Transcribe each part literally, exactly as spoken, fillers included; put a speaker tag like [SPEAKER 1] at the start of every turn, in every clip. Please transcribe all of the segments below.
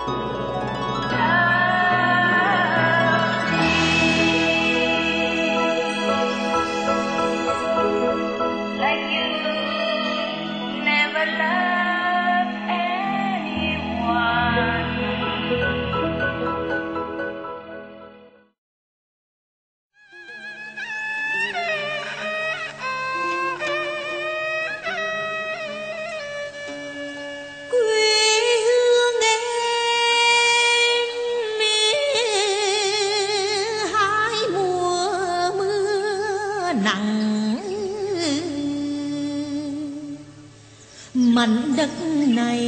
[SPEAKER 1] mảnh đất này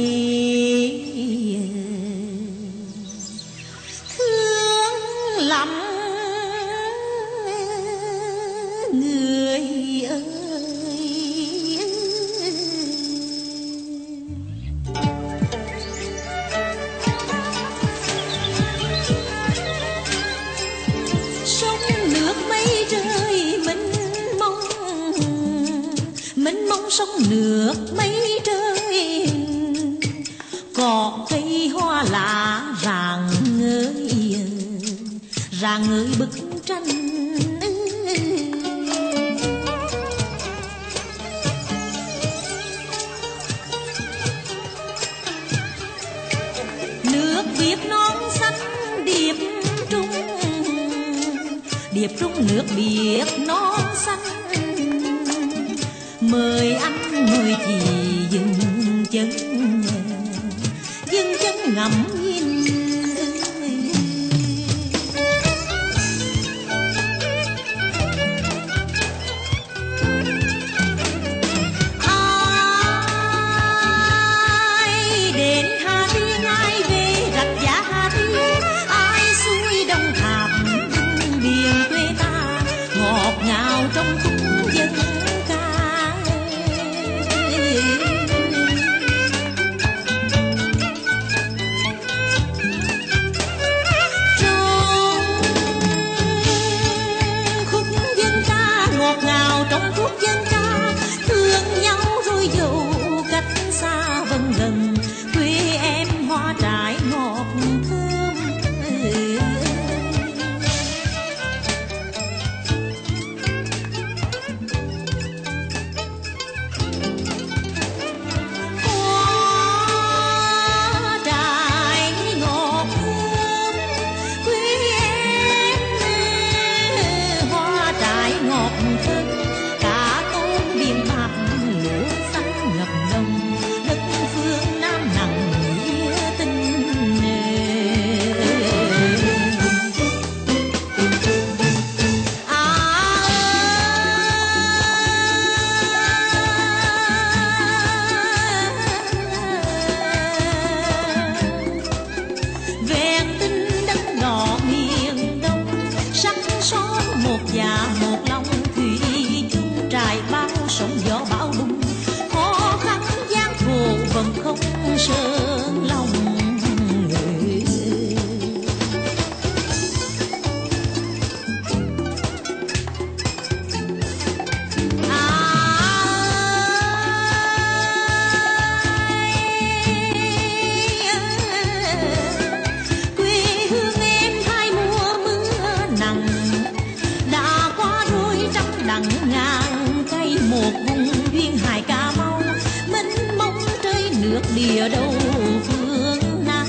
[SPEAKER 1] thương lắm người ơi. Sông nước mây trời mênh mông, mênh mông sông nước mây trời, cỏ cây hoa lá rạng ngời, rạng ngời bức tranh. Nước biếc non xanh điệp trung, điệp trung nước biếc non xanh. Mời anh mời chị dừng chân, dừng chân ngắm nhìn. Ai đến Hà Tiên, ai về rạch Giá Hà Tiên, ai xuôi Đông Tháp biển quê ta, ngọt ngào trong khúc dân ca. Trong khúc dân ca thương nhau rồi dẫu cách xa vân gần, quê em hoa trái ngọt thơm. Hoa trái ngọt thơm, quê em hoa trái ngọt thơm. Một già một lòng thủy chung trải bao sóng gió bão bùng, khó khăn gian khổ vẫn không sơn lòng. Một vùng duyên hải Cà Mau, mênh mông trời nước địa đầu phương Nam.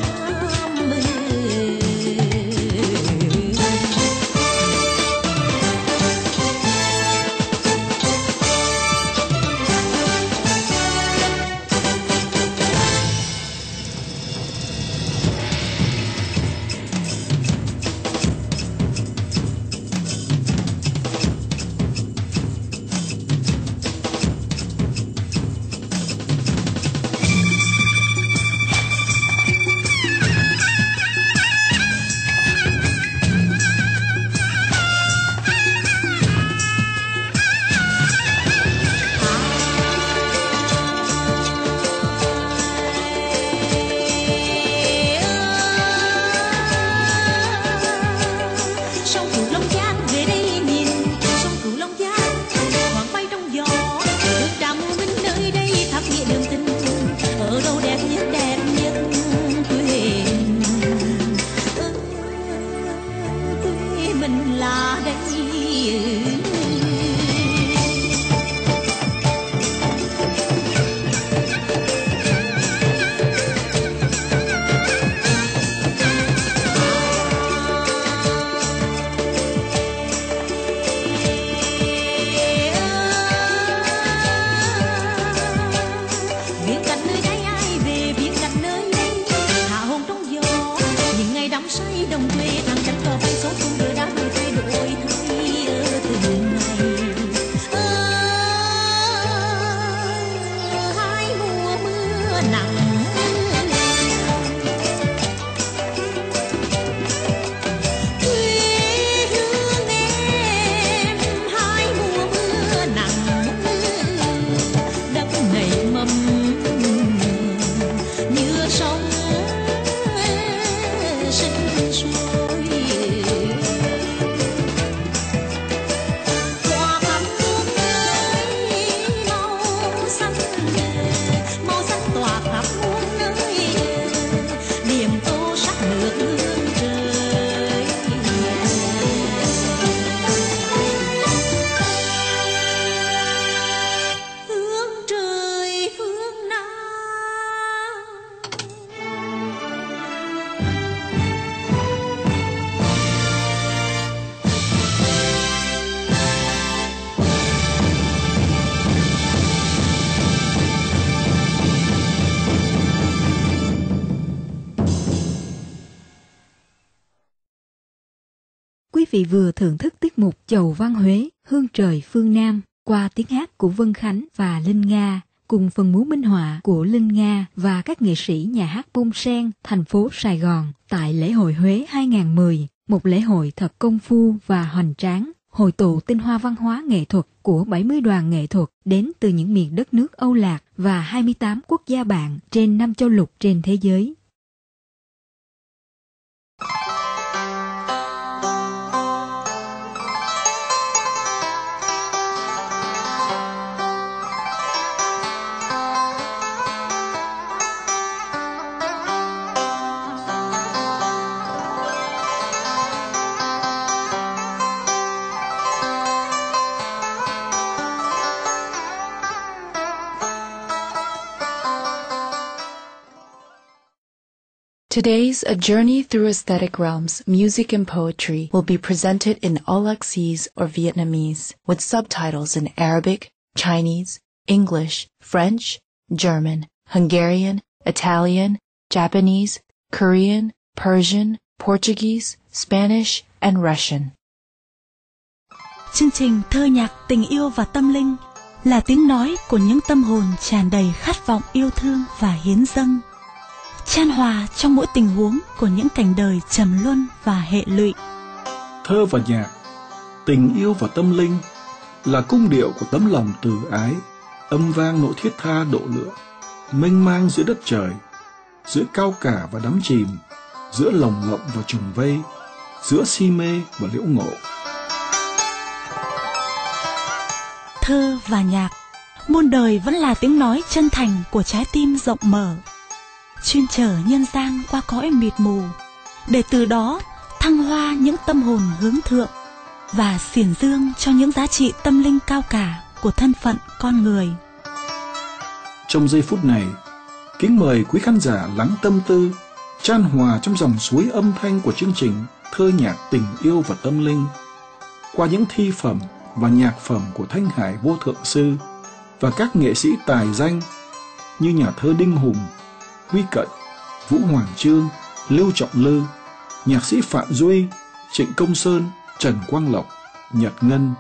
[SPEAKER 1] đưa sông sinh sôi. Hoa khắp muôn nơi màu xanh, màu xanh tỏa khắp muôn nơi, điểm tô sắc nước hương trời. Hương trời phương Nam.
[SPEAKER 2] Quý vị vừa thưởng thức tiết mục Chầu Văn Huế, Hương Trời Phương Nam qua tiếng hát của Vân Khánh và Linh Nga, cùng phần múa minh họa của Linh Nga và các nghệ sĩ nhà hát Bông Sen, thành phố Sài Gòn tại lễ hội Huế hai không một không, một lễ hội thật công phu và hoành tráng, hội tụ tinh hoa văn hóa nghệ thuật của bảy mươi đoàn nghệ thuật đến từ những miền đất nước Âu Lạc và hai mươi tám quốc gia bạn trên năm châu lục trên thế giới.
[SPEAKER 3] Today's A Journey Through Aesthetic Realms, Music and Poetry will be presented in Aulaxese or Vietnamese, with subtitles in Arabic, Chinese, English, French, German, Hungarian, Italian, Japanese, Korean, Persian, Portuguese, Spanish, and Russian.
[SPEAKER 4] Chương trình Thơ nhạc tình yêu và tâm linh là tiếng nói của những tâm hồn tràn đầy khát vọng yêu thương và hiến dâng, chan hòa trong mỗi tình huống của những cảnh đời trầm luân và hệ lụy.
[SPEAKER 5] Thơ và nhạc, tình yêu và tâm linh là cung điệu của tấm lòng từ ái, âm vang nỗi thiết tha độ lượng, mênh mang giữa đất trời, giữa cao cả và đắm chìm, giữa lồng ngộng và trùng vây, giữa si mê và liễu ngộ.
[SPEAKER 4] Thơ và nhạc, muôn đời vẫn là tiếng nói chân thành của trái tim rộng mở, chuyên chở nhân gian qua cõi mịt mù, để từ đó thăng hoa những tâm hồn hướng thượng và xiển dương cho những giá trị tâm linh cao cả của thân phận con người.
[SPEAKER 5] Trong giây phút này, kính mời quý khán giả lắng tâm tư, chan hòa trong dòng suối âm thanh của chương trình Thơ nhạc tình yêu và tâm linh, qua những thi phẩm và nhạc phẩm của Thanh Hải Vô Thượng Sư và các nghệ sĩ tài danh như nhà thơ Đinh Hùng, Huy Cận, Vũ Hoàng Chương, Lưu Trọng Lư, nhạc sĩ Phạm Duy, Trịnh Công Sơn, Trần Quang Lộc, Nhật Ngân.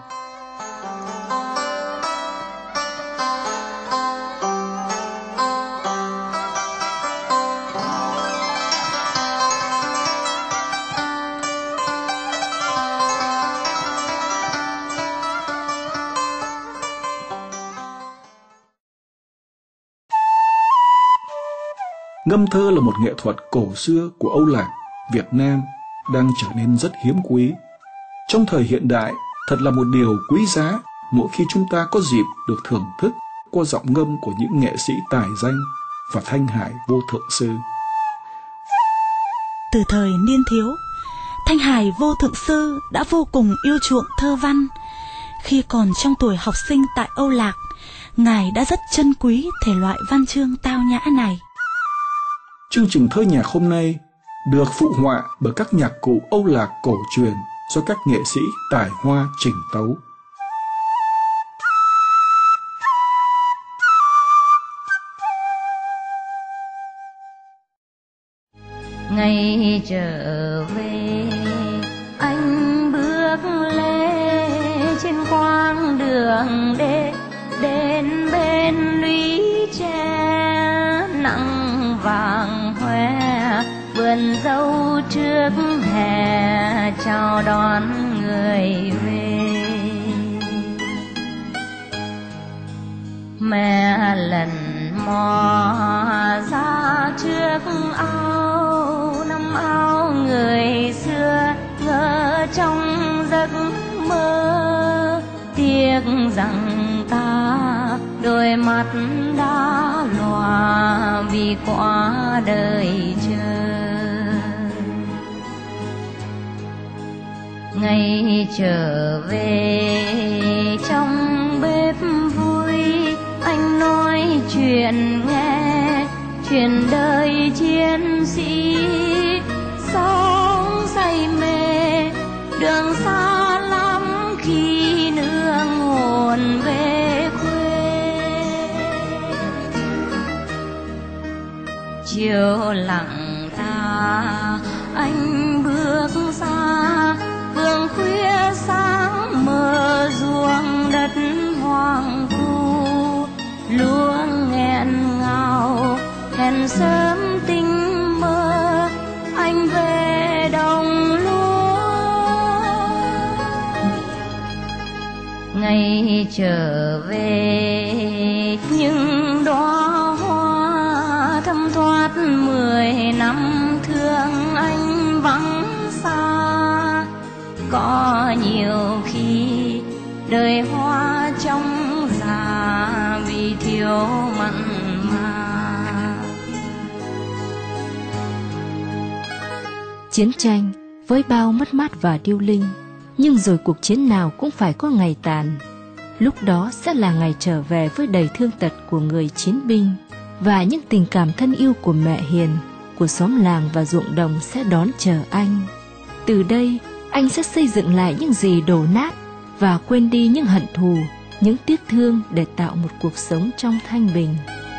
[SPEAKER 5] Ngâm thơ là một nghệ thuật cổ xưa của Âu Lạc, Việt Nam đang trở nên rất hiếm quý. Trong thời hiện đại, thật là một điều quý giá mỗi khi chúng ta có dịp được thưởng thức qua giọng ngâm của những nghệ sĩ tài danh và Thanh Hải Vô Thượng Sư.
[SPEAKER 4] Từ thời niên thiếu, Thanh Hải Vô Thượng Sư đã vô cùng yêu chuộng thơ văn. Khi còn trong tuổi học sinh tại Âu Lạc, Ngài đã rất trân quý thể loại văn chương tao nhã này.
[SPEAKER 5] Chương trình Thơ nhạc hôm nay được phụ họa bởi các nhạc cụ Âu Lạc cổ truyền do các nghệ sĩ tài hoa trình tấu.
[SPEAKER 6] Ngày trở về anh bước lê trên quãng đường đê, đến bên lũy tre nắng vàng hoe, vườn dâu trước hè chào đón người về. Mẹ lần mò ra trước ước ao năm ao người xưa, ngỡ trong giấc mơ, tiếc rằng ta đôi mắt đã lòa vì quá đời chờ. Ngày trở về trong bếp vui, anh nói chuyện nghe, chuyện đời chiến sĩ sống say mê, đường xa lắm khi nương hồn về quê. Chiều lặng ta anh bước xa, phương khuya sáng mờ ruộng đất hoang vu, lúa nghẹn ngào hẹn sớm tinh mơ, anh về đồng lúa. Ngày trở về những đóa hoa thấm thoát mười năm thương anh vắng xa. Có nhiều khi đời hoa trong già vì thiếu mặn mà.
[SPEAKER 7] Chiến tranh với bao mất mát và điêu linh, nhưng rồi cuộc chiến nào cũng phải có ngày tàn. Lúc đó sẽ là ngày trở về với đầy thương tật của người chiến binh, và những tình cảm thân yêu của mẹ hiền, của xóm làng và ruộng đồng sẽ đón chờ anh. Từ đây, anh sẽ xây dựng lại những gì đổ nát và quên đi những hận thù, những tiếc thương để tạo một cuộc sống trong thanh bình.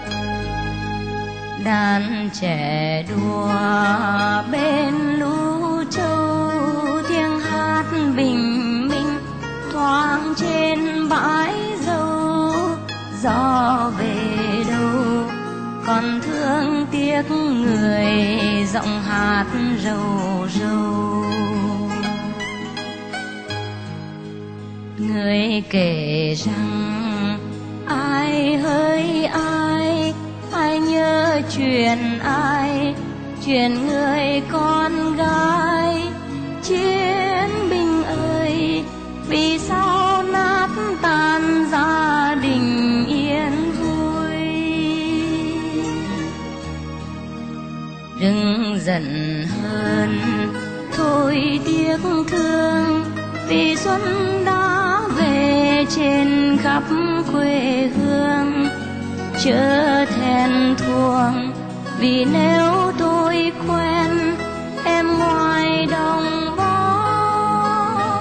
[SPEAKER 6] Đàn trẻ đùa bên lũ trâu, tiếng hát bình minh thoáng trên bãi dâu. Gió về đâu còn thương tiếc người, giọng hát rầu rầu. Người kể rằng ai hỡi ai, ai nhớ chuyện ai, chuyện người con gái. Chiến binh ơi, vì sao nát tan gia đình yên vui. Đừng giận hơn, thôi tiếc thương, vì xuân đã về trên khắp quê hương. Chớ thẹn thuồng, vì nếu tôi quen em ngoài đồng võ.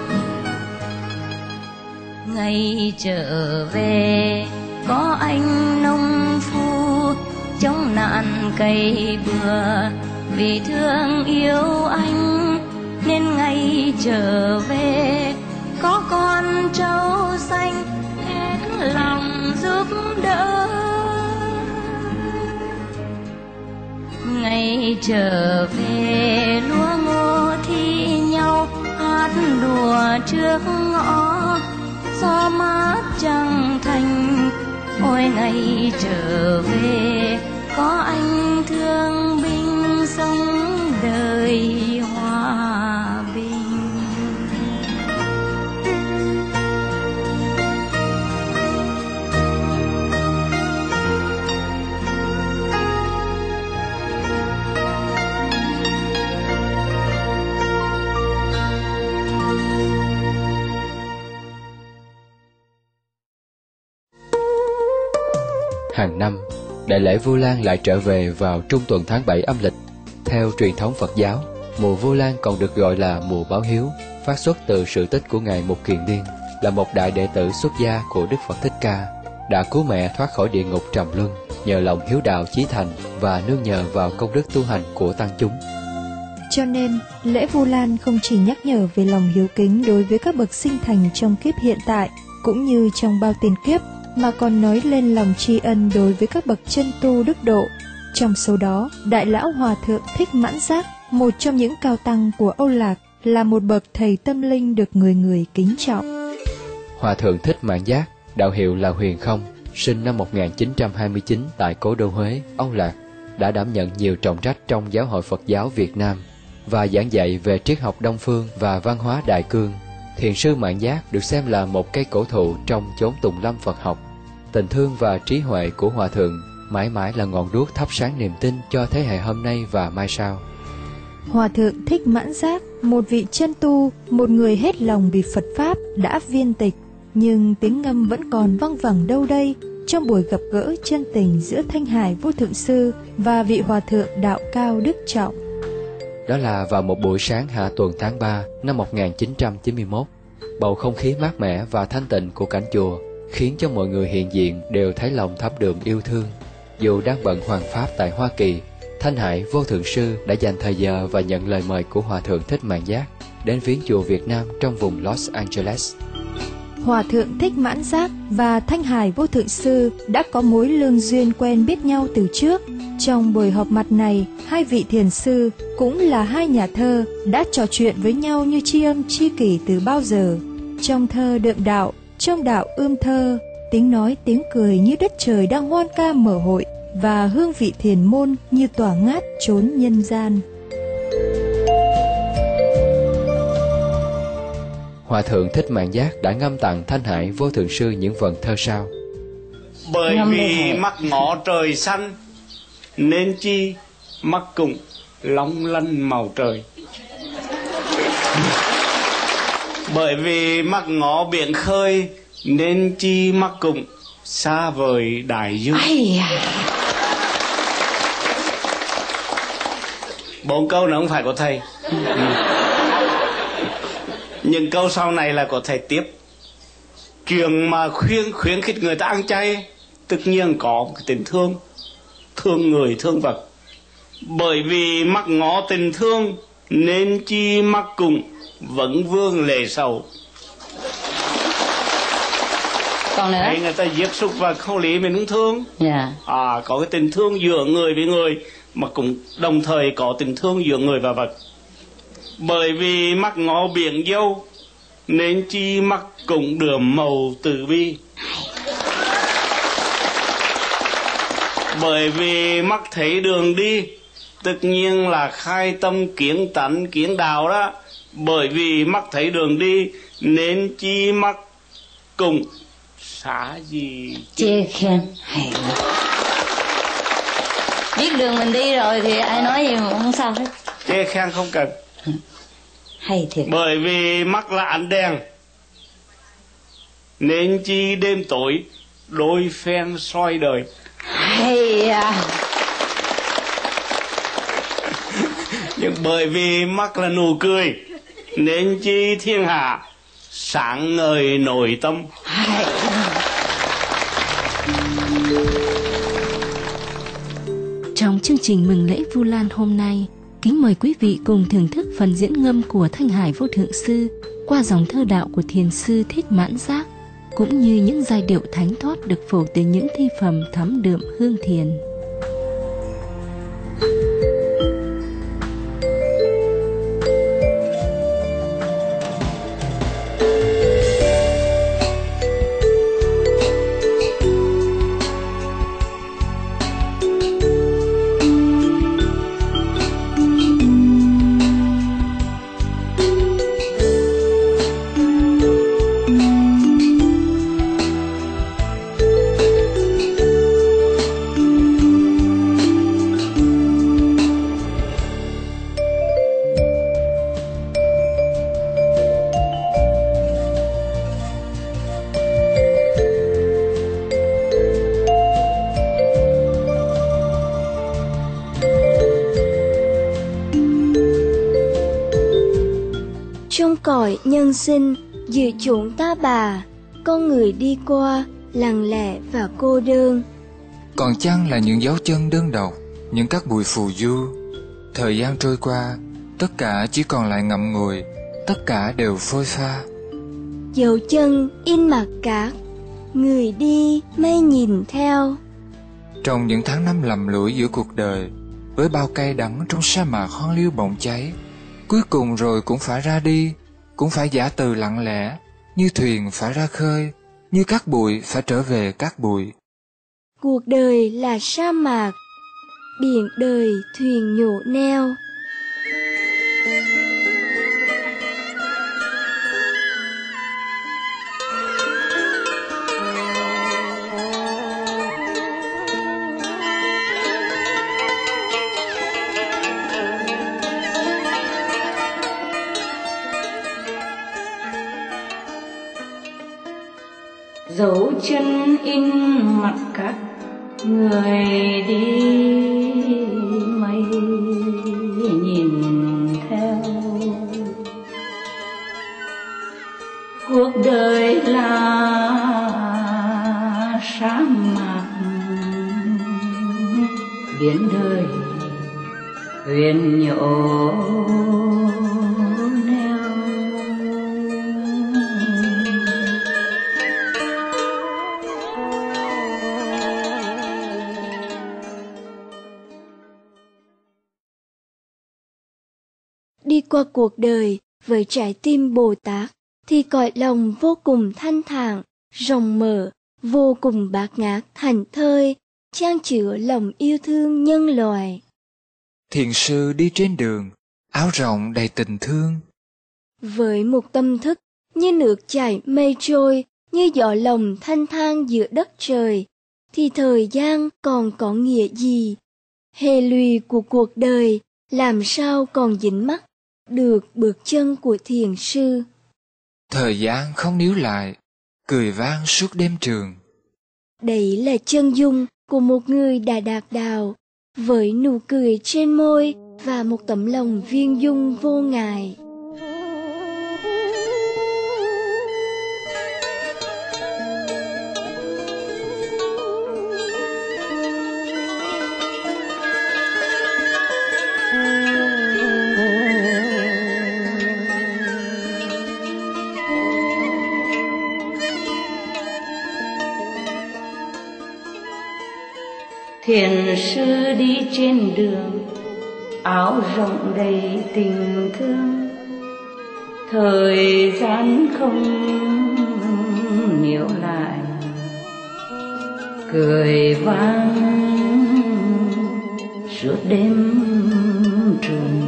[SPEAKER 6] Ngày trở về có anh nông phu chống nạn cày bừa, vì thương yêu anh nên ngày trở về có con trâu xanh hết lòng giúp đỡ. Ngày trở về lúa ngô thi nhau, hát đùa trước ngõ, gió mát trăng thành. Ôi ngày trở về có anh thương binh sống đời hòa bình.
[SPEAKER 8] Hàng năm, đại lễ Vu Lan lại trở về vào trung tuần tháng bảy âm lịch. Theo truyền thống Phật giáo, mùa Vu Lan còn được gọi là mùa báo hiếu, phát xuất từ sự tích của Ngài Mục Kiền Liên, là một đại đệ tử xuất gia của Đức Phật Thích Ca, đã cứu mẹ thoát khỏi địa ngục trầm luân nhờ lòng hiếu đạo chí thành và nương nhờ vào công đức tu hành của tăng chúng.
[SPEAKER 2] Cho nên, lễ Vu Lan không chỉ nhắc nhở về lòng hiếu kính đối với các bậc sinh thành trong kiếp hiện tại, cũng như trong bao tiền kiếp, mà còn nói lên lòng tri ân đối với các bậc chân tu đức độ. Trong số đó, Đại Lão Hòa Thượng Thích Mãn Giác, một trong những cao tăng của Âu Lạc, là một bậc thầy tâm linh được người người kính trọng.
[SPEAKER 8] Hòa Thượng Thích Mãn Giác, đạo hiệu là Huyền Không, sinh năm một nghìn chín trăm hai mươi chín tại cố đô Huế, Âu Lạc, đã đảm nhận nhiều trọng trách trong Giáo hội Phật giáo Việt Nam và giảng dạy về triết học Đông phương và văn hóa Đại cương. Thiền sư Mạn Giác được xem là một cây cổ thụ trong chốn tùng lâm Phật học. Tình thương và trí huệ của Hòa Thượng mãi mãi là ngọn đuốc thắp sáng niềm tin cho thế hệ hôm nay và mai sau.
[SPEAKER 2] Hòa Thượng Thích Mãn Giác, một vị chân tu, một người hết lòng vì Phật Pháp đã viên tịch, nhưng tiếng ngâm vẫn còn văng vẳng đâu đây trong buổi gặp gỡ chân tình giữa Thanh Hải Vô Thượng Sư và vị Hòa Thượng đạo cao đức trọng.
[SPEAKER 8] Đó là vào một buổi sáng hạ tuần tháng ba năm một nghìn chín trăm chín mươi mốt. Bầu không khí mát mẻ và thanh tịnh của cảnh chùa khiến cho mọi người hiện diện đều thấy lòng thấm đượm yêu thương. Dù đang bận hoàn pháp tại Hoa Kỳ, Thanh Hải Vô Thượng Sư đã dành thời giờ và nhận lời mời của Hòa Thượng Thích Mãn Giác đến viếng chùa Việt Nam trong vùng Los Angeles.
[SPEAKER 2] Hòa Thượng Thích Mãn Giác và Thanh Hải Vô Thượng Sư đã có mối lương duyên quen biết nhau từ trước. Trong buổi họp mặt này, hai vị thiền sư cũng là hai nhà thơ đã trò chuyện với nhau như tri âm tri kỷ từ bao giờ. Trong thơ đượm đạo, trong đạo ươm thơ, tiếng nói tiếng cười như đất trời đang hoan ca mở hội, và hương vị thiền môn như tỏa ngát chốn nhân gian.
[SPEAKER 8] Hòa Thượng Thích Mãn Giác đã ngâm tặng Thanh Hải Vô Thượng Sư những vần thơ sau:
[SPEAKER 9] Bởi vì mắt ngó trời xanh nên chi mắt cùng long lanh màu trời. Bởi vì mắt ngó biển khơi nên chi mắt cùng xa vời đại dương. Bốn câu nữa không phải của thầy. Những câu sau này là của thầy tiếp. Chuyện mà khuyên khuyến khích người ta ăn chay tất nhiên có một cái tình thương, thương người thương vật. Bởi vì mắc ngó tình thương nên chi mắc cùng vẫn vương lệ sầu.
[SPEAKER 6] Còn nữa,
[SPEAKER 9] thấy người ta giết súc vật không lý mình cũng thương.
[SPEAKER 6] yeah.
[SPEAKER 9] À, có cái tình thương giữa người với người, mà cũng đồng thời có tình thương giữa người và vật. Bởi vì mắc ngó biển dâu nên chi mắc cùng đượm màu từ bi. Bởi vì mắc thấy đường đi tất nhiên là khai tâm kiến tánh kiến đạo đó. Bởi vì mắc thấy đường đi nên chi mắc cùng xả gì
[SPEAKER 6] chê khen. Hay. Biết đường mình đi rồi thì ai nói gì mà không sao hết.
[SPEAKER 9] Chê khen không cần.
[SPEAKER 6] Hay thiệt.
[SPEAKER 9] Bởi vì mắc là ánh đèn nên chi đêm tối đôi phen soi đời.
[SPEAKER 6] Hay à.
[SPEAKER 9] Nhưng bởi vì mắc là nụ cười nên chi thiên hạ sáng ngời nội tâm.
[SPEAKER 6] Hay.
[SPEAKER 7] Trong chương trình mừng lễ Vu Lan hôm nay, kính mời quý vị cùng thưởng thức phần diễn ngâm của Thanh Hải Vô Thượng Sư qua dòng thơ đạo của thiền sư Thích Mãn Giác, cũng như những giai điệu thánh thoát được phổ từ những thi phẩm thấm đượm hương thiền.
[SPEAKER 10] Trong cõi nhân sinh, giữa chốn ta bà, con người đi qua, lặng lẽ và cô đơn.
[SPEAKER 11] Còn chăng là những dấu chân đơn độc, những các bụi phù du. Thời gian trôi qua, tất cả chỉ còn lại ngậm ngùi, tất cả đều phôi pha.
[SPEAKER 10] Dấu chân in mặt cát, người đi mây nhìn theo.
[SPEAKER 11] Trong những tháng năm lầm lũi giữa cuộc đời, với bao cay đắng trong sa mạc hoang liêu bỗng cháy, cuối cùng rồi cũng phải ra đi, cũng phải giả từ lặng lẽ, như thuyền phải ra khơi, như cát bụi phải trở về cát bụi.
[SPEAKER 10] Cuộc đời là sa mạc, biển đời thuyền nhổ neo.
[SPEAKER 6] Dấu chân in mặt các người đi, mây nhìn theo. Cuộc đời là sa mạc, biển đời thuyền nhổ neo.
[SPEAKER 10] Đi qua cuộc đời với trái tim Bồ Tát thì cõi lòng vô cùng thanh thản, rộng mở, vô cùng bát ngát, thảnh thơi, chan chứa lòng yêu thương nhân loại.
[SPEAKER 11] Thiền sư đi trên đường, áo rộng đầy tình thương.
[SPEAKER 10] Với một tâm thức như nước chảy mây trôi, như gió lồng thanh thang giữa đất trời, thì thời gian còn có nghĩa gì? Hệ lụy của cuộc đời làm sao còn dính mắc được bước chân của thiền sư.
[SPEAKER 11] Thời gian không níu lại, cười vang suốt đêm trường.
[SPEAKER 10] Đấy là chân dung của một người đã đạt đạo, với nụ cười trên môi và một tấm lòng viên dung vô ngại.
[SPEAKER 6] Thiền sư đi trên đường, áo rộng đầy tình thương. Thời gian không níu lại, cười vang suốt đêm trường.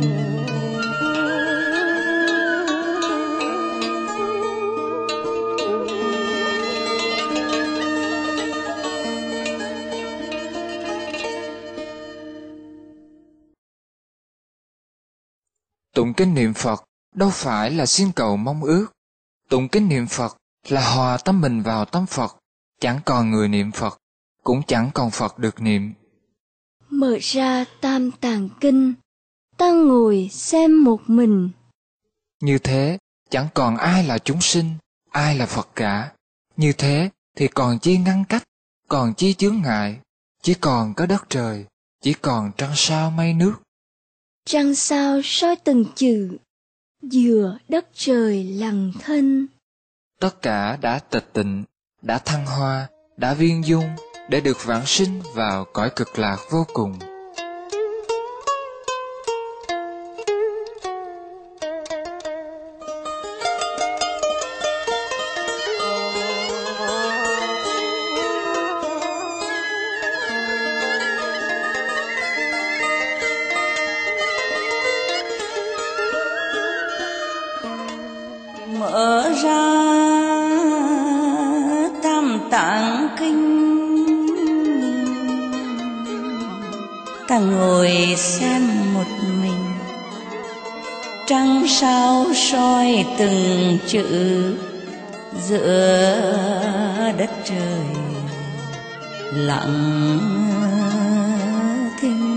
[SPEAKER 11] Tụng kinh niệm Phật đâu phải là xin cầu mong ước. Tụng kinh niệm Phật là hòa tâm mình vào tâm Phật. Chẳng còn người niệm Phật, cũng chẳng còn Phật được niệm.
[SPEAKER 10] Mở ra Tam Tạng Kinh, ta ngồi xem một mình.
[SPEAKER 11] Như thế, chẳng còn ai là chúng sinh, ai là Phật cả. Như thế thì còn chi ngăn cách, còn chi chướng ngại. Chỉ còn có đất trời, chỉ còn trăng sao mây nước.
[SPEAKER 10] Trăng sao soi từng chữ, giữa đất trời lặng thinh.
[SPEAKER 11] Tất cả đã tịch tịnh, đã thăng hoa, đã viên dung, để được vãng sinh vào cõi cực lạc vô cùng.
[SPEAKER 6] Mở ra Tam Tạng Kinh, ta ngồi xem một mình. Trăng sao soi từng chữ, giữa đất trời lặng thinh.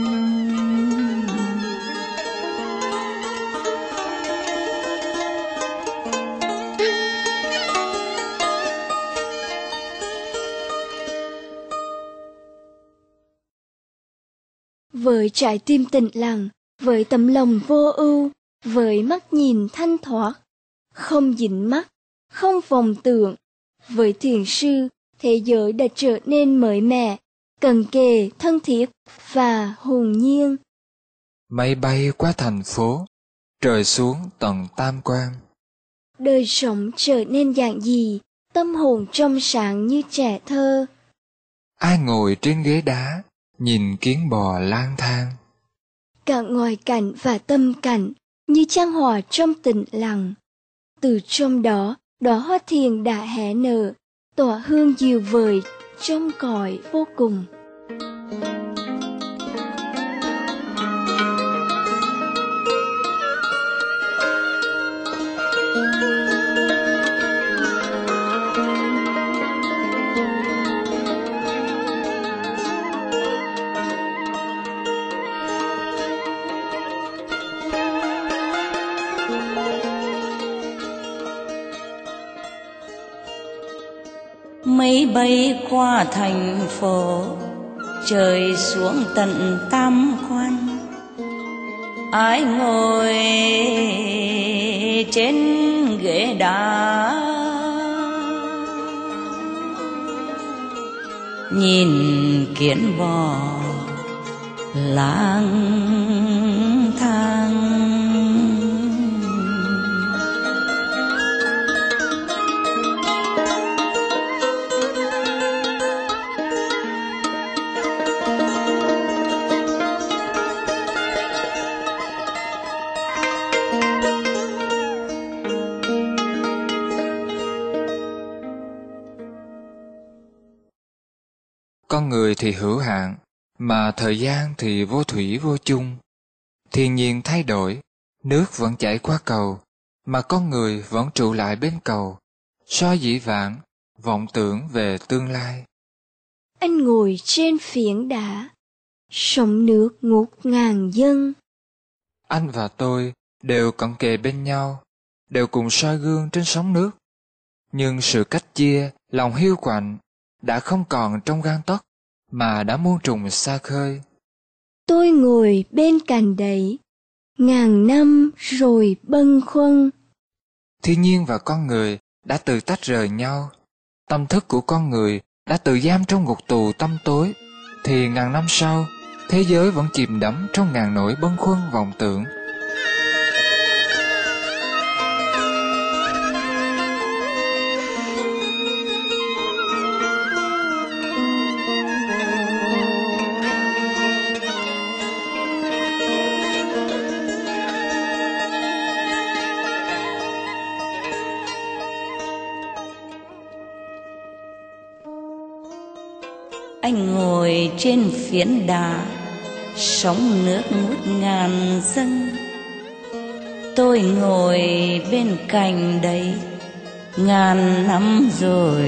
[SPEAKER 10] Với trái tim tĩnh lặng, với tấm lòng vô ưu, với mắt nhìn thanh thoát, không dính mắc, không vọng tưởng, với thiền sư, thế giới đã trở nên mới mẻ, cận kề, thân thiết và hồn nhiên.
[SPEAKER 11] Mây bay qua thành phố, trời xuống tận tam quan.
[SPEAKER 10] Đời sống trở nên giản dị, tâm hồn trong sáng như trẻ thơ.
[SPEAKER 11] Ai ngồi trên ghế đá, nhìn kiến bò lang thang.
[SPEAKER 10] Cả ngoại cảnh và tâm cảnh như chan hòa trong tĩnh lặng. Từ trong đó, đóa hoa thiền đã hé nở, tỏa hương dịu vời trong cõi vô cùng.
[SPEAKER 6] Mây bay qua thành phố, trời xuống tận tam quan. Ai ngồi trên ghế đá, nhìn kiến bò lang thang.
[SPEAKER 11] Con người thì hữu hạn, mà thời gian thì vô thủy vô chung. Thiên nhiên thay đổi, nước vẫn chảy qua cầu, mà con người vẫn trụ lại bên cầu, soi dĩ vãng, vọng tưởng về tương lai.
[SPEAKER 10] Anh ngồi trên phiến đá, sóng nước ngút ngàn dâng.
[SPEAKER 11] Anh và tôi đều cận kề bên nhau, đều cùng soi gương trên sóng nước. Nhưng sự cách chia, lòng hiu quạnh đã không còn trong gang tấc, mà đã muôn trùng xa khơi.
[SPEAKER 10] Tôi ngồi bên cạnh đấy, ngàn năm rồi bâng khuâng.
[SPEAKER 11] Thiên nhiên và con người đã tự tách rời nhau. Tâm thức của con người đã tự giam trong ngục tù tăm tối, thì ngàn năm sau, thế giới vẫn chìm đắm trong ngàn nỗi bâng khuâng vọng tưởng.
[SPEAKER 6] Anh ngồi trên phiến đá, sóng nước ngút ngàn dâng. Tôi ngồi bên cạnh đấy, ngàn năm rồi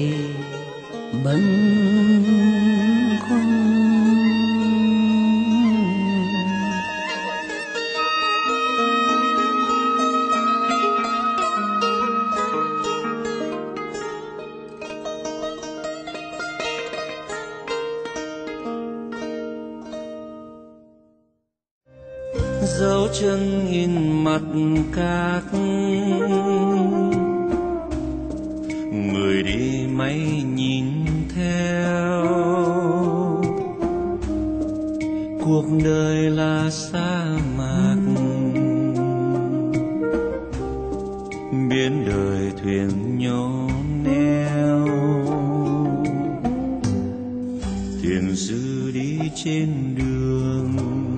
[SPEAKER 6] bâng khuâng.
[SPEAKER 12] Dấu chân in mặt các người đi máy nhìn theo. Cuộc đời là sa mạc, biển đời thuyền nhô neo. Thiền sư đi trên đường,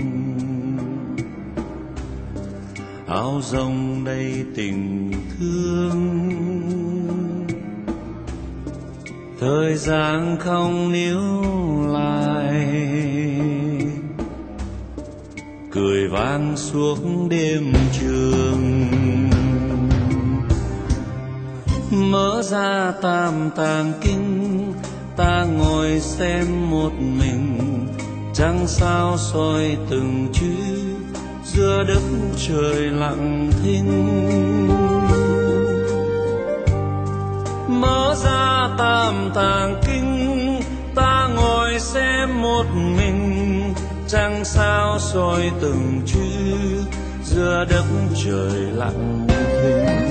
[SPEAKER 12] áo rồng đầy tình thương. Thời gian không níu lại, cười vang suốt đêm trường. Mở ra tam tạng kinh, ta ngồi xem một mình. Trăng sao soi từng chữ giữa đất trời lặng thinh. Mở ra tam tạng kinh, ta ngồi xem một mình. Trăng sao soi từng chữ giữa đất trời lặng thinh.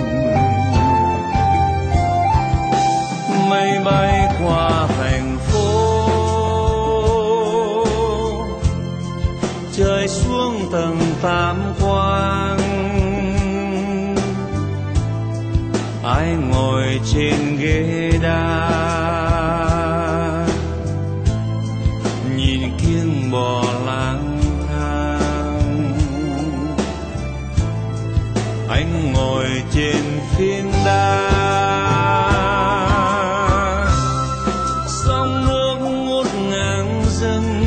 [SPEAKER 12] Mây bay qua thành phố, trời xuống tầng tam quan. Ai ngồi trên ghế đá, nhìn kia anh ngồi trên phiến đá, sông nước ngút ngang dâng,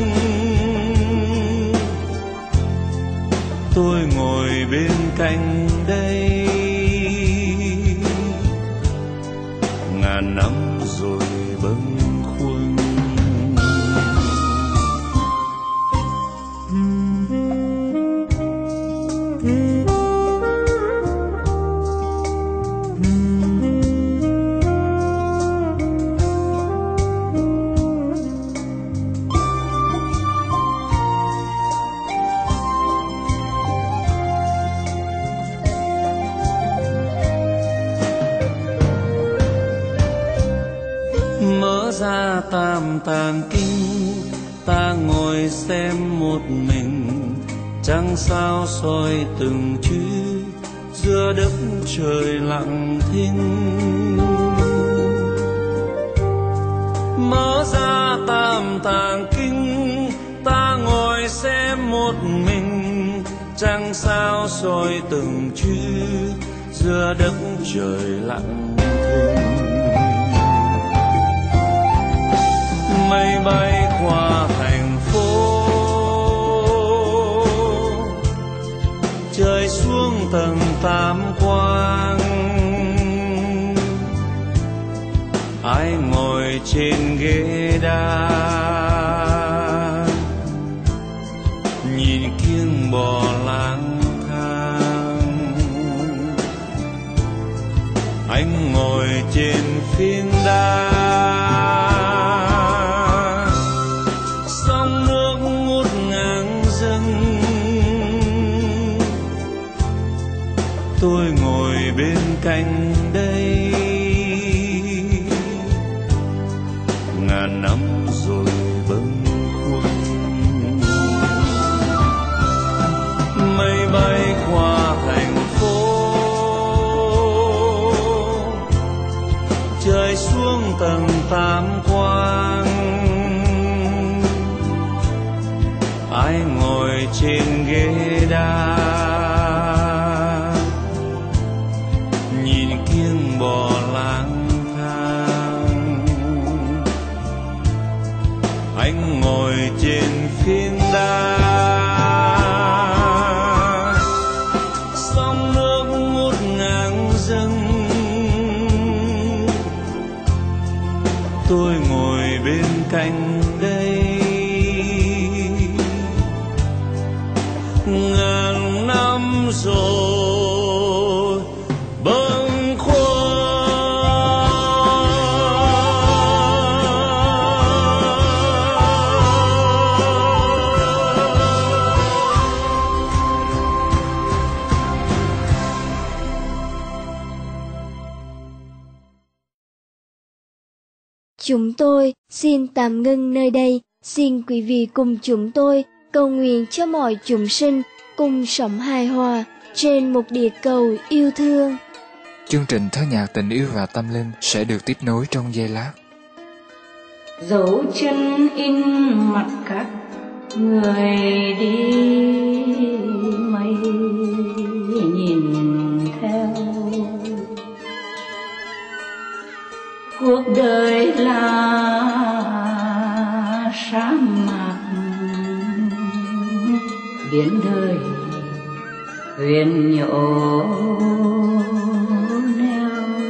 [SPEAKER 12] tôi ngồi bên cạnh đây ngàn năm rồi bâng khuâng. Ra tam tàng kinh, ta ngồi xem một mình, trăng sao soi từng chữ giữa đất trời lặng thinh. Mở ra tam tàng kinh, ta ngồi xem một mình, trăng sao soi từng chữ giữa đất trời lặng thinh. Mây bay qua thành phố, trời xuống tầng tam quang, ai ngồi trên ghế đá nhìn kiếng bò lang thang. Anh ngồi trên phiến đá, tôi ngồi bên cạnh đây ngàn năm rồi bâng khuâng. Mây bay qua thành phố, trời xuống tầng tam quang, ai ngồi trên ghế đá bò lang thang. Anh ngồi trên phiến đá, sông nước ngút ngang dâng, tôi ngồi bên cạnh đây ngàn năm rồi bâng.
[SPEAKER 10] Chúng tôi xin tạm ngưng nơi đây, xin quý vị cùng chúng tôi cầu nguyện cho mọi chúng sinh cùng sống hài hòa trên một địa cầu yêu thương.
[SPEAKER 11] Chương trình Thơ nhạc tình yêu và tâm linh sẽ được tiếp nối trong giây lát.
[SPEAKER 6] Dấu chân in mặt các người đi mây nhìn theo, cuộc đời là sa mạc biển đời huyền nhổ neo.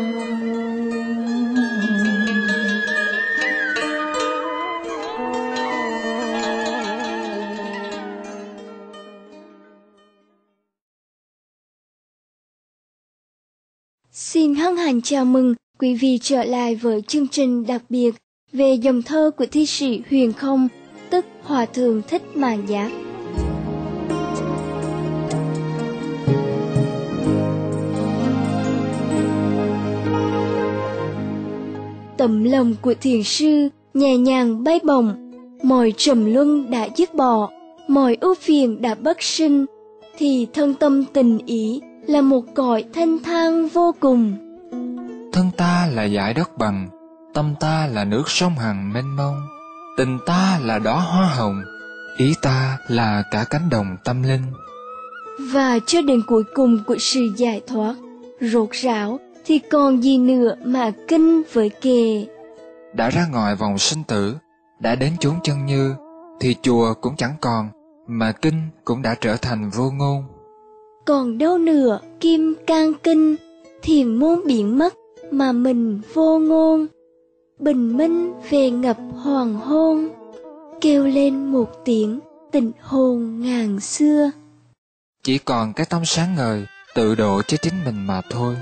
[SPEAKER 10] Xin hân hạnh chào mừng quý vị trở lại với chương trình đặc biệt về dòng thơ của thi sĩ Huyền Không, tức Hòa Thượng Thích Mạn Giác. Tấm lòng của thiền sư nhẹ nhàng bay bổng, mọi trầm luân đã dứt bỏ, mọi ưu phiền đã bất sinh, thì thân tâm tình ý là một cõi thanh thang vô cùng.
[SPEAKER 11] Thân ta là dải đất bằng, tâm ta là nước sông Hằng mênh mông, tình ta là đóa hoa hồng, ý ta là cả cánh đồng tâm linh.
[SPEAKER 10] Và cho đến cuối cùng của sự giải thoát, rốt ráo thì còn gì nữa mà kinh với kệ.
[SPEAKER 11] Đã ra ngoài vòng sinh tử, đã đến chốn chân như, thì chùa cũng chẳng còn, mà kinh cũng đã trở thành vô ngôn.
[SPEAKER 10] Còn đâu nữa kim cang kinh, thiền môn biến mất mà mình vô ngôn. Bình minh về ngập hoàng hôn, kêu lên một tiếng tịnh hồn ngàn xưa.
[SPEAKER 11] Chỉ còn cái tâm sáng ngời, tự độ cho chính mình mà thôi.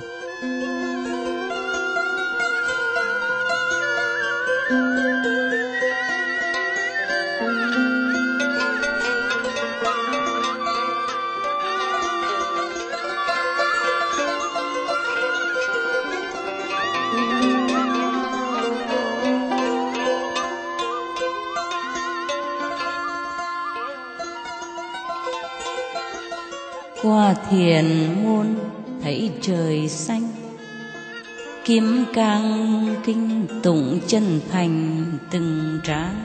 [SPEAKER 6] Qua thiền môn thấy trời xanh, kiếm cang kinh tụng chân thành từng trang.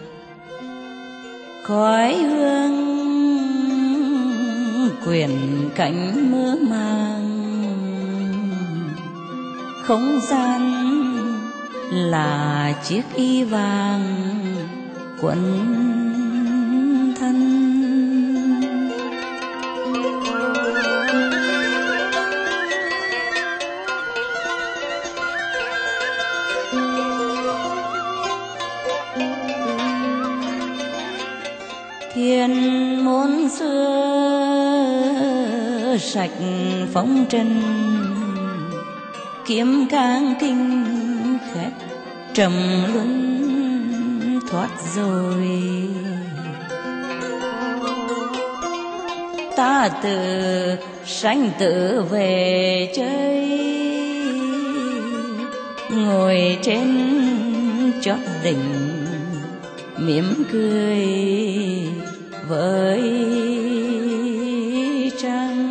[SPEAKER 6] Khói hương quyển cảnh mơ màng, không gian là chiếc y vàng quấn thân. Thiên môn xưa sạch phong trần, kiếm cang kinh khét trầm luân thoát rồi. Ta từ sanh tử về chơi, ngồi trên chót đỉnh mỉm cười với trăng.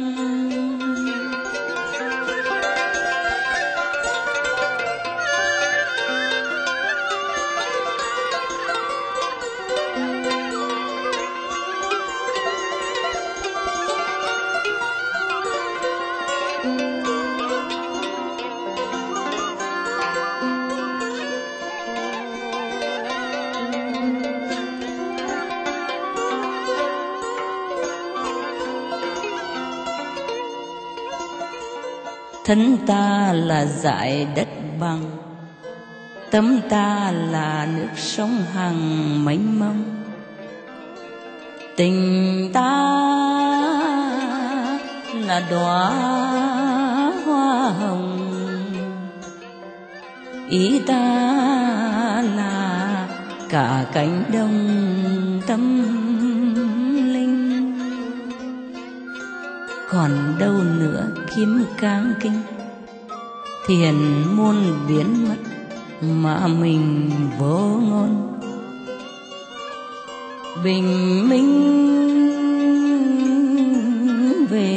[SPEAKER 6] Thân ta là dải đất bằng, tâm ta là nước sông hằng mênh mông. Tình ta là đóa hoa hồng, ý ta là cả cánh đồng tâm linh. Còn đâu nữa kiếm cang kinh, thiền môn biến mất mà mình vô ngôn. Bình minh về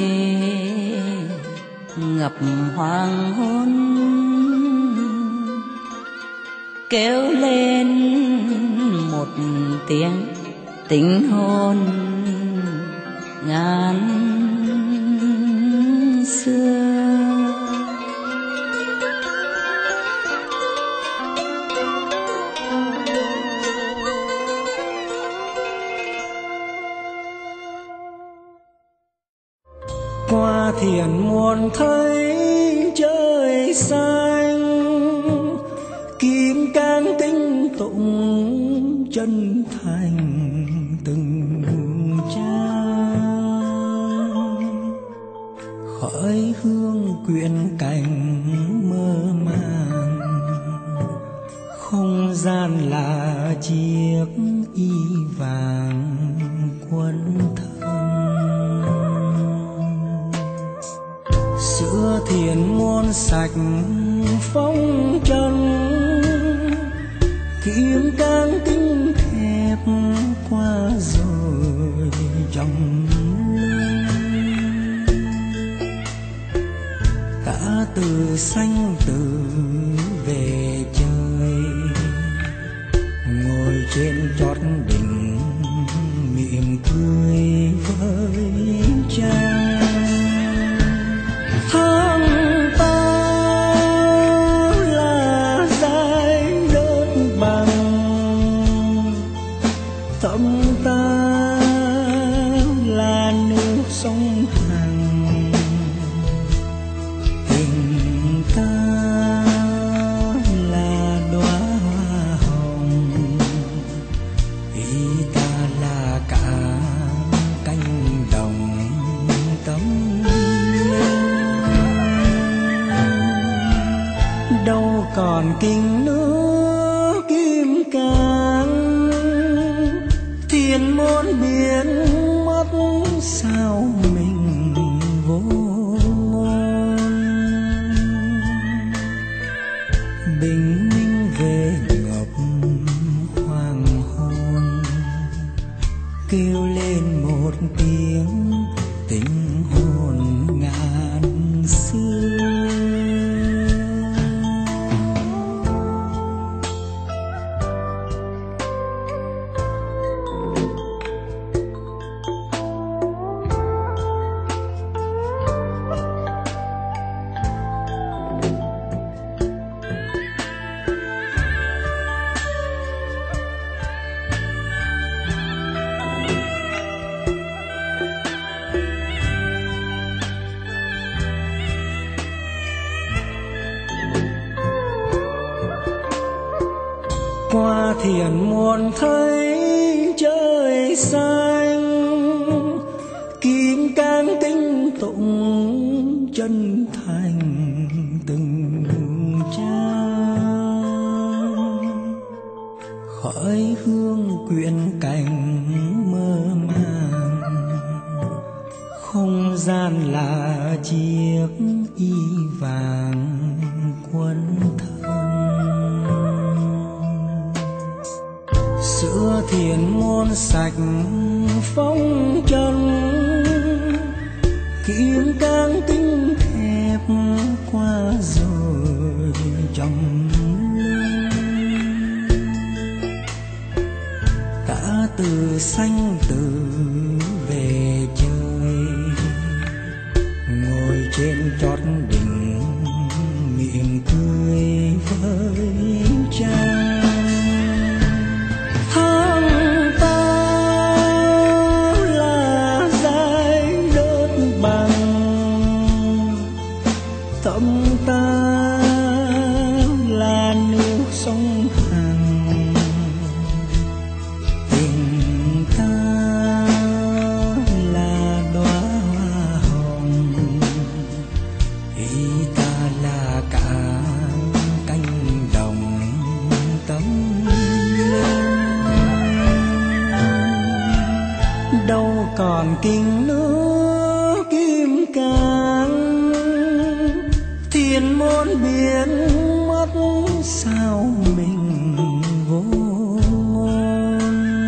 [SPEAKER 6] ngập hoàng hôn, kêu lên một tiếng tình hồn ngàn xưa.
[SPEAKER 12] Qua thiền môn thấy trời xanh, kim cang tinh tụng chân thành từng trang. Khói hương quyện cảnh mơ màng, không gian là chiếc y vàng quấn thân. Xưa thiền môn sạch phong trần, kiếm cang kinh thép qua rồi dòng cả từ sanh tử về chơi, ngồi trên chót đỉnh mỉm cười với trăng. kinh nước kim cang, thiên muôn biến mất sao mình vô ngôn. Bình minh về ngập hoàng hôn, kêu lên một tiếng tình hồn ngàn xưa. Qua thiền muôn thấy trời xanh, kim cang kinh tụng chân thành từng trang. Khói hương quyện cảnh mơ màng, không gian là chiếc y vàng quấn thân. Sữa thiền muôn sạch phong trần, kim cang tinh thép qua rồi trong cả từ sanh từ về chơi, ngồi trên chót đỉnh miệng cười với trăng. Tâm ta là nước sông Hằng, tình ta là đóa hoa hồng, ý ta là cả cánh đồng tấm lên. Đâu còn kinh nước kim cang, thiên muôn biến mất sao mình vô ngôn.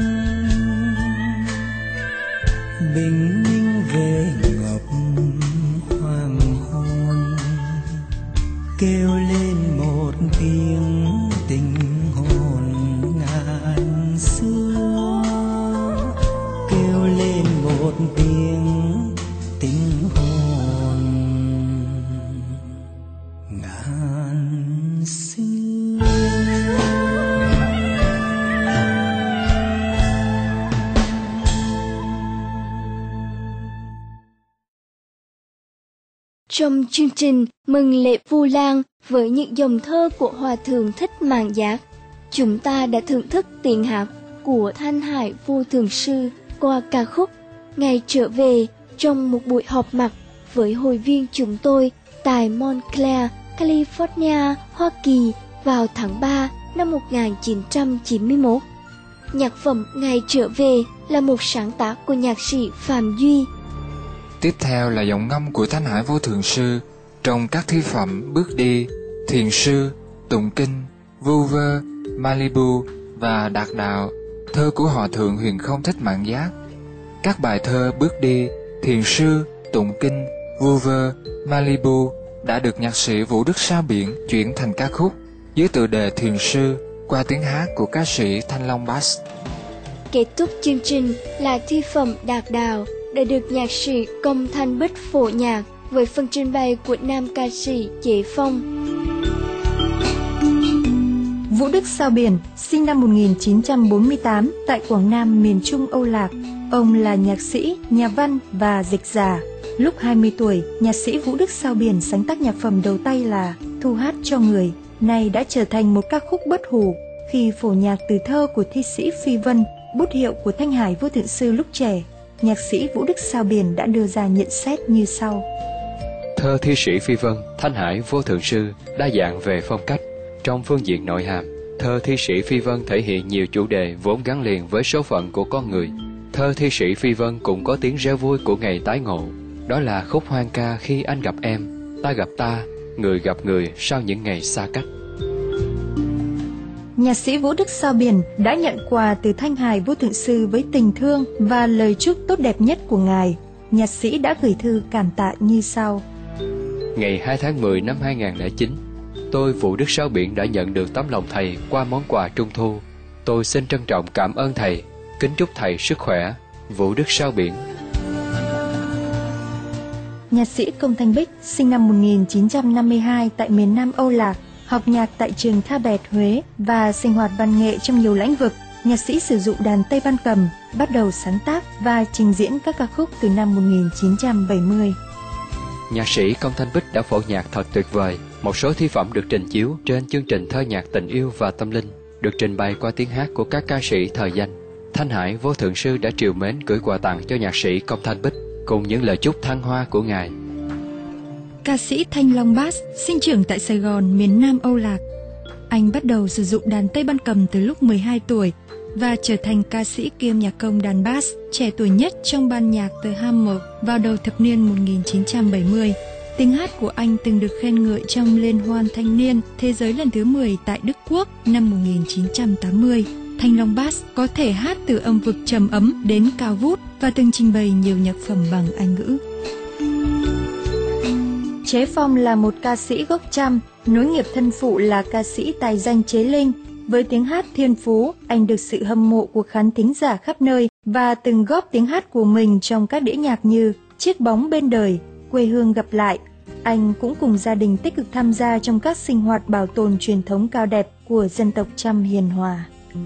[SPEAKER 12] Bình minh về ngập hoàng hôn, kêu lên một tiếng tình hồn ngàn xưa, kêu lên một tiếng tình hồn ngàn xưa.
[SPEAKER 10] Trong chương trình mừng lễ Vu Lan với những dòng thơ của Hòa thượng Thích Mạng Giác, chúng ta đã thưởng thức tiếng hát của Thanh Hải Vô Thượng Sư qua ca khúc Ngày Trở Về trong một buổi họp mặt với hội viên chúng tôi tại Montclair, California, Hoa Kỳ vào tháng ba năm một nghìn chín trăm chín mươi mốt. Nhạc phẩm Ngày Trở Về là một sáng tác của nhạc sĩ Phạm Duy.
[SPEAKER 11] Tiếp theo là giọng ngâm của Thanh Hải Vô Thượng Sư trong các thi phẩm Bước Đi, Thiền Sư, Tụng Kinh, Vu Vơ, Malibu và Đạt Đạo, thơ của Hòa thượng Huyền Không Thích Mạng Giác. Các bài thơ Bước Đi, Thiền Sư, Tụng Kinh, Vu Vơ, Malibu đã được nhạc sĩ Vũ Đức Sao Biển chuyển thành ca khúc dưới tựa đề Thiền Sư qua tiếng hát của ca sĩ Thanh Long Bass.
[SPEAKER 10] Kết thúc chương trình là thi phẩm Đạt Đạo đã được nhạc sĩ Công Thanh Bích phổ nhạc với phần trình bày của nam ca sĩ Chế Phong.
[SPEAKER 13] Vũ Đức Sao Biển sinh năm một nghìn chín trăm bốn mươi tám tại Quảng Nam, miền Trung Âu Lạc. Ông là nhạc sĩ, nhà văn và dịch giả. Lúc hai mươi tuổi, nhạc sĩ Vũ Đức Sao Biển sáng tác nhạc phẩm đầu tay là Thu Hát Cho Người, này đã trở thành một ca khúc bất hủ khi phổ nhạc từ thơ của thi sĩ Phi Vân, bút hiệu của Thanh Hải Vô Thượng Sư lúc trẻ. Nhạc sĩ Vũ Đức Sao Biển đã đưa ra nhận xét như sau.
[SPEAKER 8] Thơ thi sĩ Phi Vân, Thanh Hải Vô Thượng Sư đa dạng về phong cách, Trong phương diện nội hàm, thơ thi sĩ Phi Vân thể hiện nhiều chủ đề vốn gắn liền với số phận của con người. Thơ thi sĩ Phi Vân cũng có tiếng reo vui của ngày tái ngộ. Đó là khúc hoang ca Khi anh gặp em, ta gặp ta, người gặp người sau những ngày xa cách.
[SPEAKER 13] Nhạc sĩ Vũ Đức Sao Biển đã nhận quà từ Thanh Hải Vô Thượng Sư với tình thương và lời chúc tốt đẹp nhất của Ngài. Nhạc sĩ đã gửi thư cảm tạ như sau.
[SPEAKER 8] Ngày hai tháng mười năm hai nghìn không trăm lẻ chín, tôi Vũ Đức Sao Biển đã nhận được tấm lòng thầy qua món quà Trung Thu. Tôi xin trân trọng cảm ơn thầy, kính chúc thầy sức khỏe. Vũ Đức Sao Biển.
[SPEAKER 13] Nhạc sĩ Công Thanh Bích sinh năm một nghìn chín trăm năm mươi hai tại miền Nam Âu Lạc, học nhạc tại trường Tha Bẹt, Huế và sinh hoạt văn nghệ trong nhiều lĩnh vực. Nhạc sĩ sử dụng đàn Tây Ban cầm, bắt đầu sáng tác và trình diễn các ca khúc từ năm một nghìn chín trăm bảy mươi.
[SPEAKER 8] Nhạc sĩ Công Thanh Bích đã phổ nhạc thật tuyệt vời. Một số thi phẩm được trình chiếu trên chương trình thơ nhạc tình yêu và tâm linh, được trình bày qua tiếng hát của các ca sĩ thời danh. Thanh Hải Vô Thượng Sư đã triều mến gửi quà tặng cho nhạc sĩ Công Thanh Bích cùng những lời chúc thăng hoa của ngài.
[SPEAKER 13] Ca sĩ Thanh Long Bass sinh trưởng tại Sài Gòn, miền Nam Âu Lạc. Anh bắt đầu sử dụng đàn Tây Ban cầm từ lúc mười hai tuổi và trở thành ca sĩ kiêm nhạc công đàn bass trẻ tuổi nhất trong ban nhạc The Hammer vào đầu thập niên một nghìn chín trăm bảy mươi. Tiếng hát của anh từng được khen ngợi trong Liên hoan thanh niên thế giới lần thứ mười tại Đức Quốc năm một nghìn chín trăm tám mươi. Thanh Long Bass có thể hát từ âm vực trầm ấm đến cao vút và từng trình bày nhiều nhạc phẩm bằng Anh ngữ. Chế Phong là một ca sĩ gốc Chăm, nối nghiệp thân phụ là ca sĩ tài danh Chế Linh. Với tiếng hát thiên phú, anh được sự hâm mộ của khán thính giả khắp nơi và từng góp tiếng hát của mình trong các đĩa nhạc như Chiếc bóng bên đời, Quê hương gặp lại. Anh cũng cùng gia đình tích cực tham gia trong các sinh hoạt bảo tồn truyền thống cao đẹp của dân tộc Chăm hiền hòa.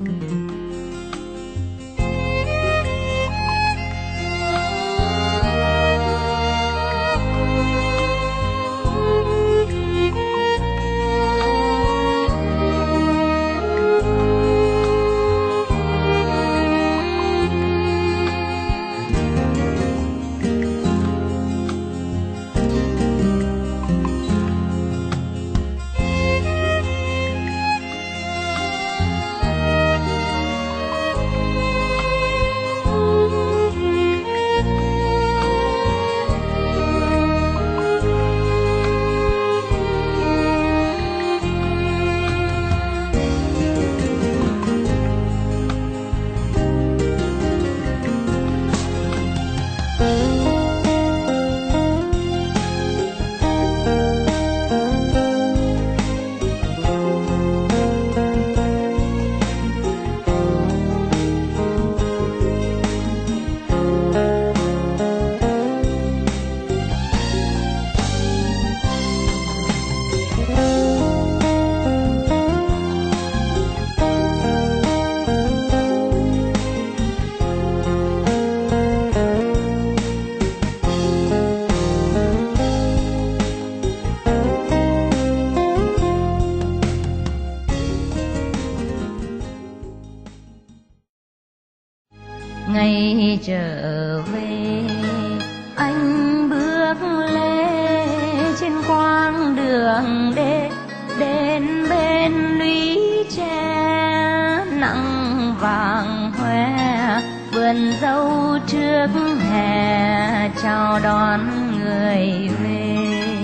[SPEAKER 6] Ngày trở về anh bước lê trên quãng đường đê đến bên lũy tre nắng vàng hoe vườn dâu trước hè chào đón người về.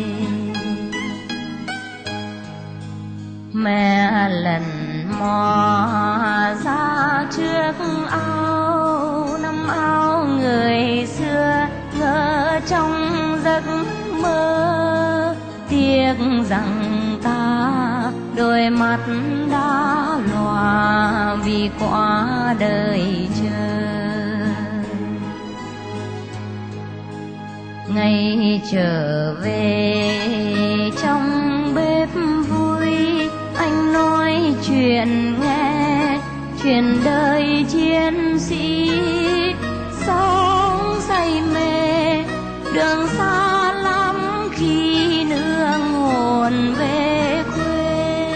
[SPEAKER 6] Mẹ lần mò ra trước ao năm áo người xưa ngỡ trong giấc mơ, tiếc rằng ta đôi mắt đã lòa vì quá đời chờ. Ngày trở về trong bếp vui anh nói chuyện nghe chuyện đời chiến sĩ sống say mê đường xa lắm khi nương hồn về quê.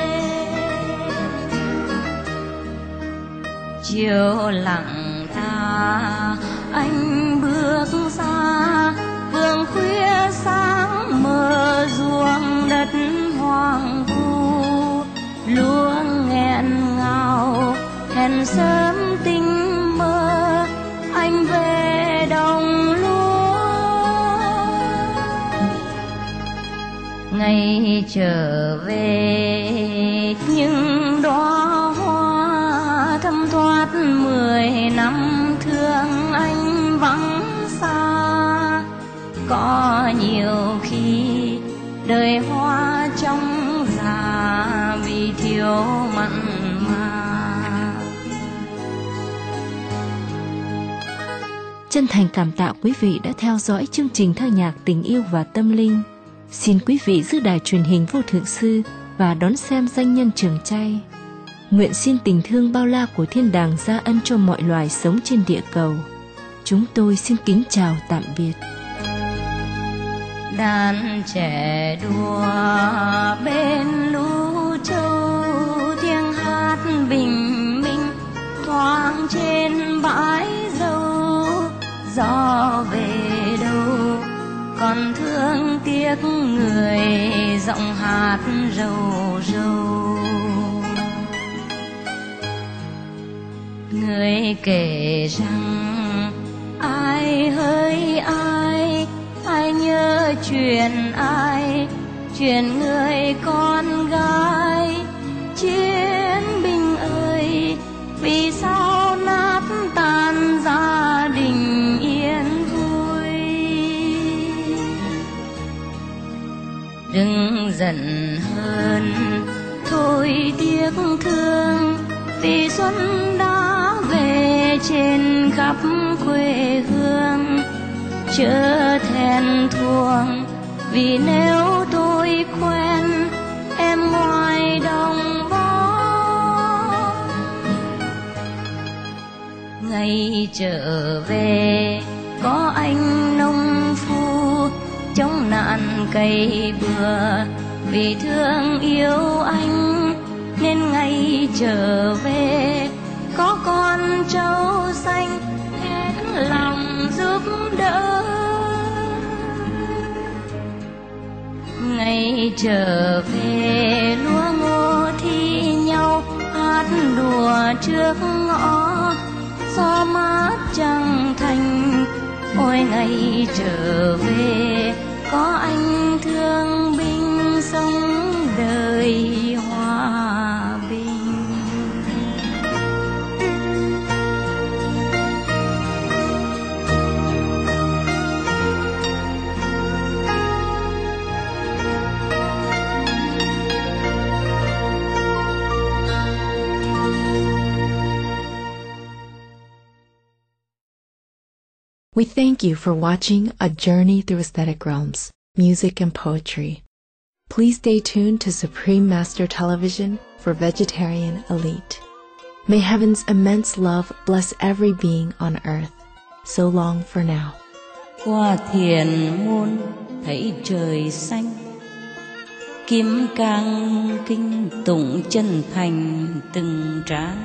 [SPEAKER 6] Chiều lặng ta anh bước xa vương khuya sáng mờ ruộng đất hoang vu dần sớm tinh mơ anh về đồng lúa. Ngày trở về những đóa hoa thơm thoát mười năm thương anh vắng xa. Có nhiều khi đời hoa trong già vì thiếu mặn mà.
[SPEAKER 7] Chân thành cảm tạ quý vị đã theo dõi chương trình thơ nhạc tình yêu và tâm linh. Xin quý vị giữ đài truyền hình Vô Thượng Sư và đón xem Danh Nhân Trường Chay. Nguyện xin tình thương bao la của thiên đàng gia ân cho mọi loài sống trên địa cầu. Chúng tôi xin kính chào tạm biệt.
[SPEAKER 6] Đàn trẻ đùa bên lũ châu, tiếng hát bình minh thoáng trên bãi dâu. Gió về đâu còn thương tiếc người giọng hát rầu rầu. Người kể rằng ai hỡi ai, ai nhớ chuyện ai, chuyện người con gái. Chiến binh ơi, vì sao nát tan gia đình yên vui. Đừng giận hơn, thôi tiếc thương, vì xuân đã về trên khắp quê hương. Chớ thẹn thuồng, vì nếu tôi quen em ngoài đồng võ. Ngày trở về có anh nông phu chống nạn cày bừa, vì thương yêu anh nên ngày trở về có con trâu xanh hết lòng giúp đỡ. Ngày trở về lúa ngô thi nhau hát đùa trước ngõ, gió mát trăng thành. Ôi ngày trở về có anh thương binh sống đời hòa bình.
[SPEAKER 3] We thank you for watching A Journey Through Aesthetic Realms, Music and Poetry. Please stay tuned to Supreme Master Television for Vegetarian Elite. May heaven's immense love bless every being on earth. So long for now.
[SPEAKER 6] Qua thiền môn thấy trời xanh, Kim Cang kinh tụng chân thành từng trán.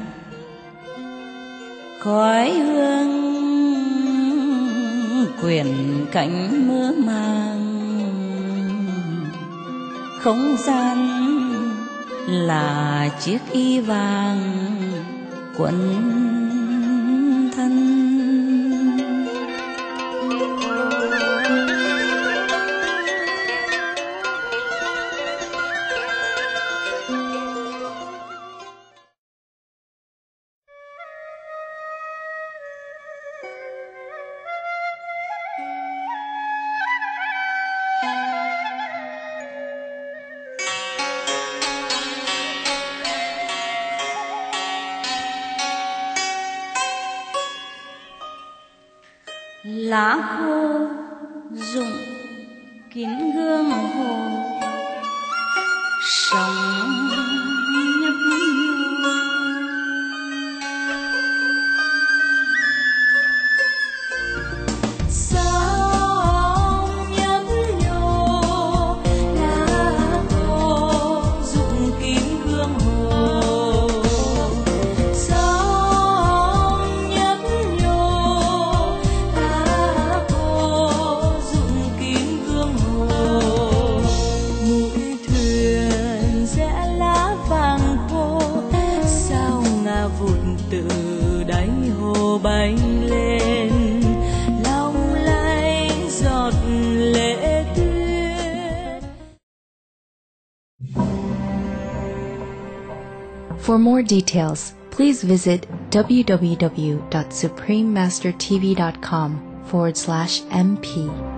[SPEAKER 6] Khói hương quyển cảnh mơ màng, không gian là chiếc y vàng quấn thân. Lá khô rụng kín gương hồ, sóng nhấp nhô. Sóng nhấp nhô, lá khô rụng kín gương hồ. Sóng nhấp nhô, lá khô rụng kín gương hồ. Mũi thuyền sẽ
[SPEAKER 3] For more details, please visit w w w dot supreme master t v dot com forward slash m p.